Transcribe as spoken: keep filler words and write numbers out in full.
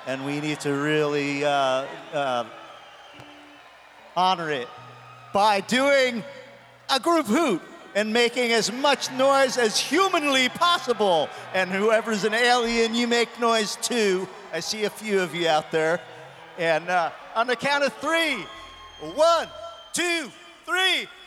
and we need to really uh, uh, honor it by doing a group hoot and making as much noise as humanly possible. And whoever's an alien, you make noise too. I see a few of you out there. And uh, on the count of three, one, two, three.